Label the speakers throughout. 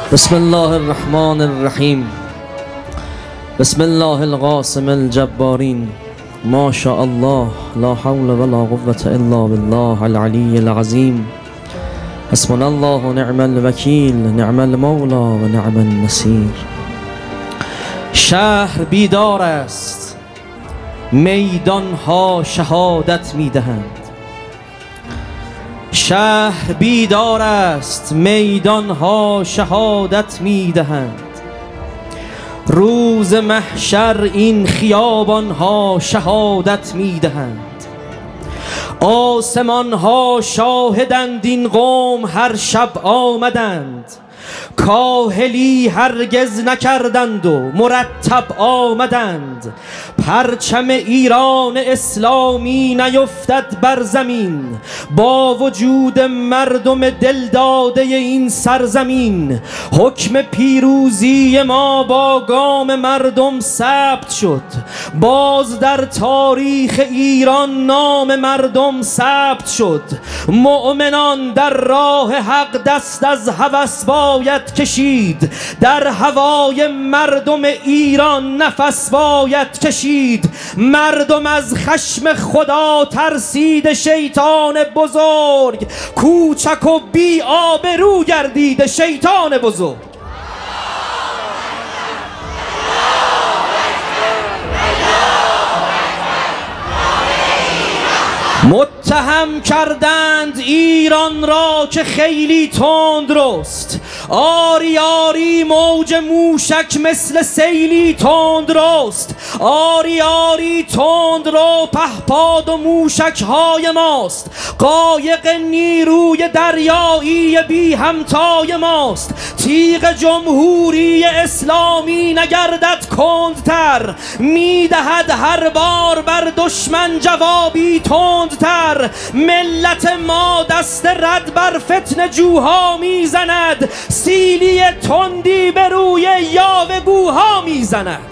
Speaker 1: بسم الله الرحمن الرحیم. بسم الله القاسم الجبارین. ما شاء الله لا حول ولا قوة الا بالله العلی العظیم. حسبنا الله و نعم الوکیل، نعم المولا و نعم النصیر. شهر بیدار است، میدانها شهادت میدهند. شهر بیدار است، میدانها شهادت میدهند. روز محشر این خیابانها شهادت میدهند. آسمانها شاهدند این قوم هر شب آمدند. کاهلی هرگز نکردند و مرتب آمدند. پرچم ایران اسلامی نیفتد بر زمین با وجود مردم دلداده این سرزمین. حکم پیروزی ما با گام مردم ثبت شد. باز در تاریخ ایران نام مردم ثبت شد. مؤمنان در راه حق دست از هوس باید کشید. در هوای مردم ایران نفس باید کشید. مردم از خشم خدا ترسید شیطان بزرگ. کوچک و بی آبرو گردید شیطان بزرگ. متهم کردند ایران را که خیلی تند رست. آری آری موج موشک مثل سیلی تند رست. آری آری تند رو پهپاد و موشک های ماست. قایق نیروی دریایی بی همتای ماست. تیغ جمهوری اسلامی نگردد کندتر. میدهد هر بار بر دشمن جوابی تندتر. ملت ما دست رد بر فتنه جوها میزند. سیلی تندی به روی یاوه‌گوها میزند.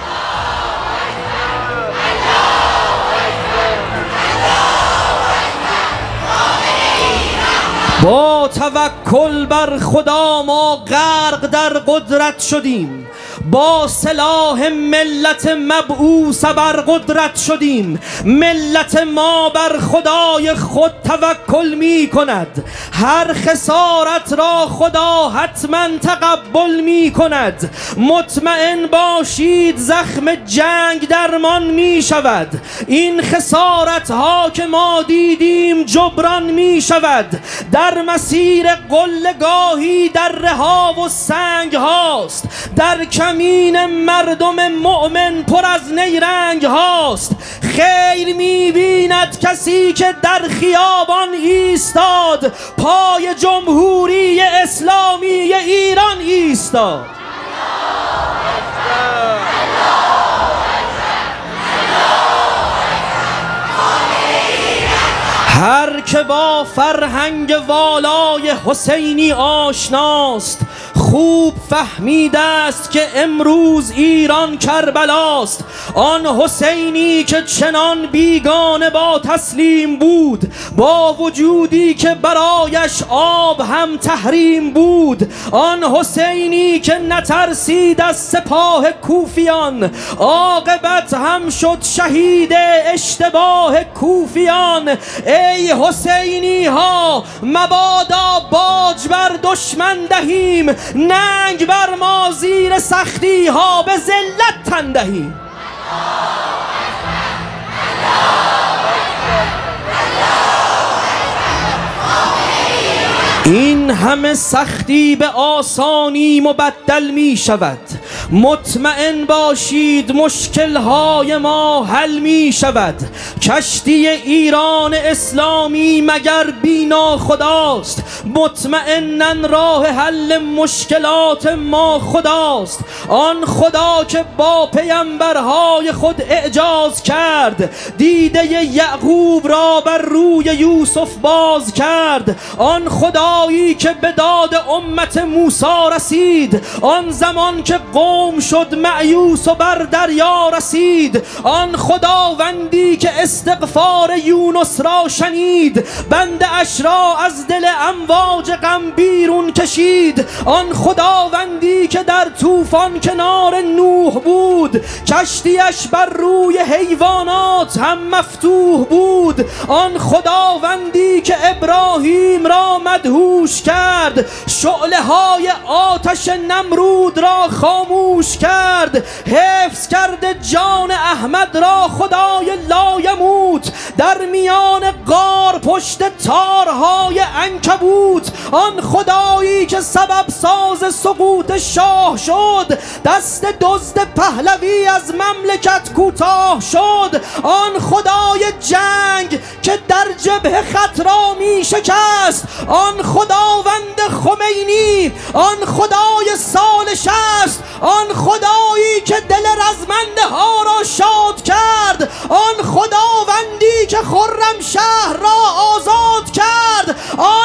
Speaker 1: با توکل بر خدا ما غرق در قدرت شدیم. با سلاح ملت مبعوث بر قدرت شدیم. ملت ما بر خدای خود توکل می کند. هر خسارت را خدا حتما تقبل می کند. مطمئن باشید زخم جنگ درمان می شود. این خسارت ها که ما دیدیم جبران می شود. در مسیر قله‌گاهی دره ها و سنگ هاست. در کمین مردم مؤمن پر از نیرنگ هاست. خیر می‌بیند کسی که در خیابان ایستاد. پای جمهوری اسلامی ایران ایستاد. هر که با فرهنگ والای حسینی آشناست خوب فهمیده است که امروز ایران کربلاست. آن حسینی که چنان بیگانه با تسلیم بود، با وجودی که برایش آب هم تحریم بود. آن حسینی که نترسید از سپاه کوفیان، عاقبت هم شد شهید اشتباه کوفیان. ای حسینی ها مبادا باج بر دشمن دهیم، ننگ بر ما زیر سختی ها به ذلت تن دهیم. این همه سختی به آسانی مبدل می شود. مطمئن باشید مشکلهای ما حل می شود. کشتی ایران اسلامی مگر بینا خداست؟ مطمئناً راه حل مشکلات ما خداست. آن خدا که با پیامبرهای خود اعجاز کرد، دیده یعقوب را بر روی یوسف باز کرد. آن خدایی که به داد امت موسی رسید آن زمان که قوم قوم شد مأیوس و بر دریا رسید. آن خداوندی که استغفار یونس را شنید، بنده اش را از دل امواج غم بیرون کشید. آن خداوندی که در طوفان کنار نوح بود، کشتیش بر روی حیوانات هم مفتوح بود. آن خداوندی که ابراهیم را مدهوش کرد، شعله های آتش نمرود را خاموش کرد. حفظ کرده جان احمد را خدای لایموت، در میان غار پشت تارهای عنکبوت. آن خدایی که سبب ساز سقوط شاه شد، دست دزد پهلوی از مملکت کوتاه شد. آن خدای جنگ که در جبهه خط را می شکست، آن خداوند خمینی، آن خدای سال 60، آن خدایی که دل رزمنده ها را شاد کرد، آن خداوندی که خرمشهر را آزاد کرد.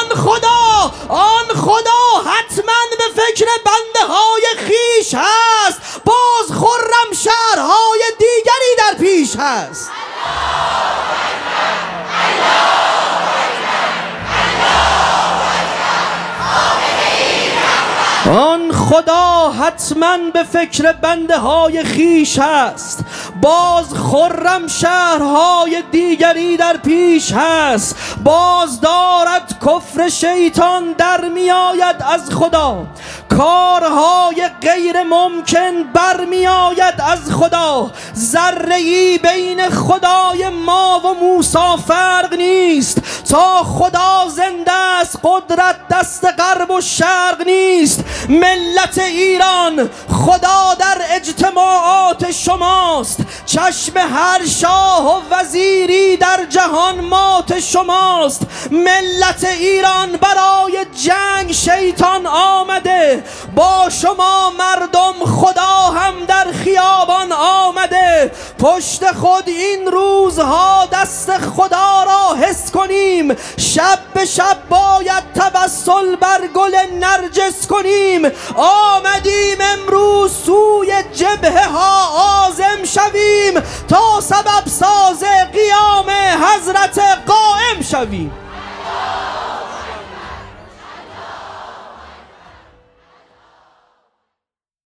Speaker 1: آن خدا حتما به فکر بنده های خیش هست، باز خرمشهرهای دیگری در پیش هست. آن خدا حتما به فکر بنده های خیش هست، باز خرم شهرهای دیگری در پیش هست. باز دارد کفر شیطان در می آید از خدا، کارهای غیر ممکن بر می آید از خدا. ذره‌ای بین خدای ما و موسی فرق نیست. تا خدا زنده است قدرت دست غرب و شرق نیست. ملت ایران، خدا در اجتماعات شماست. چشم هر شاه و وزیری در جهان مات شماست. ملت ایران، برای جنگ شیطان آمده، با شما مردم خدا هم در خیابان آمده. پشت خود این روزها دست خدا را حس کنیم. شب به شب باید توسل بر گل نرجس کنیم. آمدیم امروز سوی جبهه ها عازم شویم، تا سبب ساز قیام حضرت قائم شویم.